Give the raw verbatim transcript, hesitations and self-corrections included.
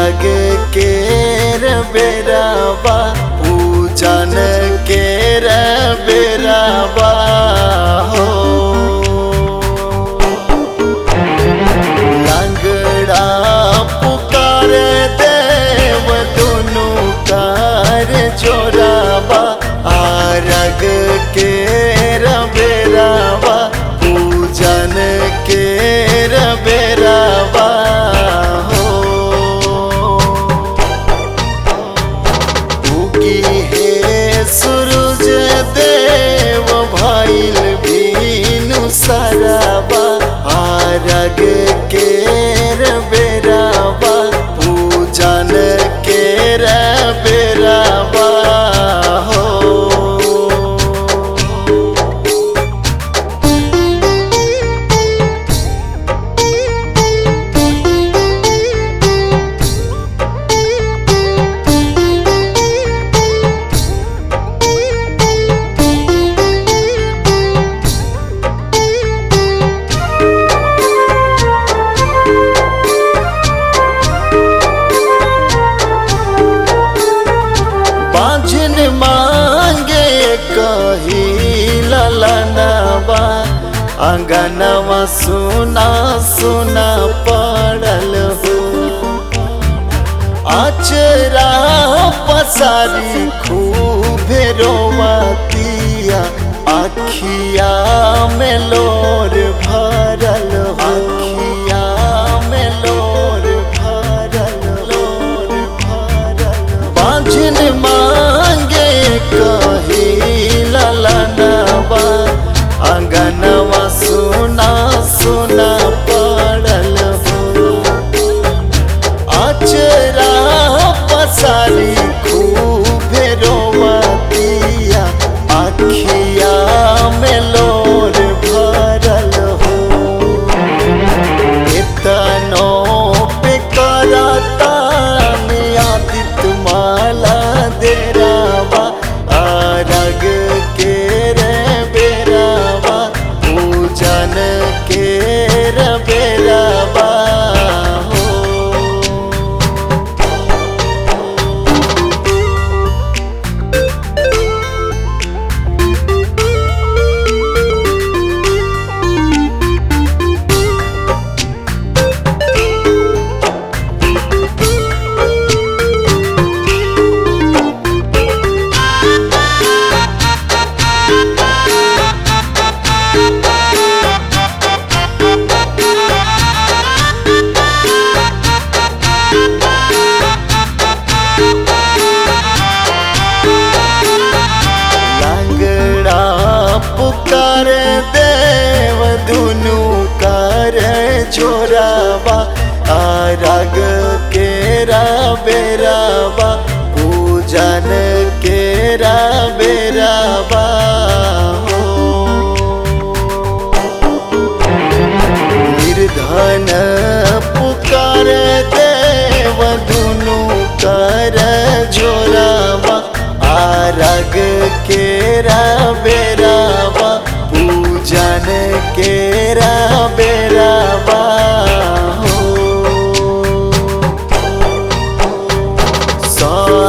आरग के बेराबा पूजन के बेराबा हो। लंगड़ा पुकार देव दुनु कार जोराबा आरग के बेराबा पूजन के बेराबा हो। उगी है सूरज देव भाइल भीनु सराबा आरग के बेराबा पूजन के बेराबा हो। बांझन मांगे कही ललनवा अंगनवा सुना सुना पड़ल हो। आचरा पसारी खूबे रोवतिया अखिया में लोर भरल हो। अखिया में लोर भरल लोर भरल। बांझन मांगे कही ललनवा अंगनवा सुना सुना पड़ल हो। आचरा पसारी खूबे रोवतिया अखिया में लोर भरल हो। इतनो पे करता आदित माला देरावा आरग के बेरावा पूजन के बेरावा हो। पुकार देव दुनु कर जोराबा आरग के बेराबा पूजन के बेराबा हो। निर्धन पुकार देव दुनु कर जोराबा आरग के बेराबा पूजन के बेराबा हो।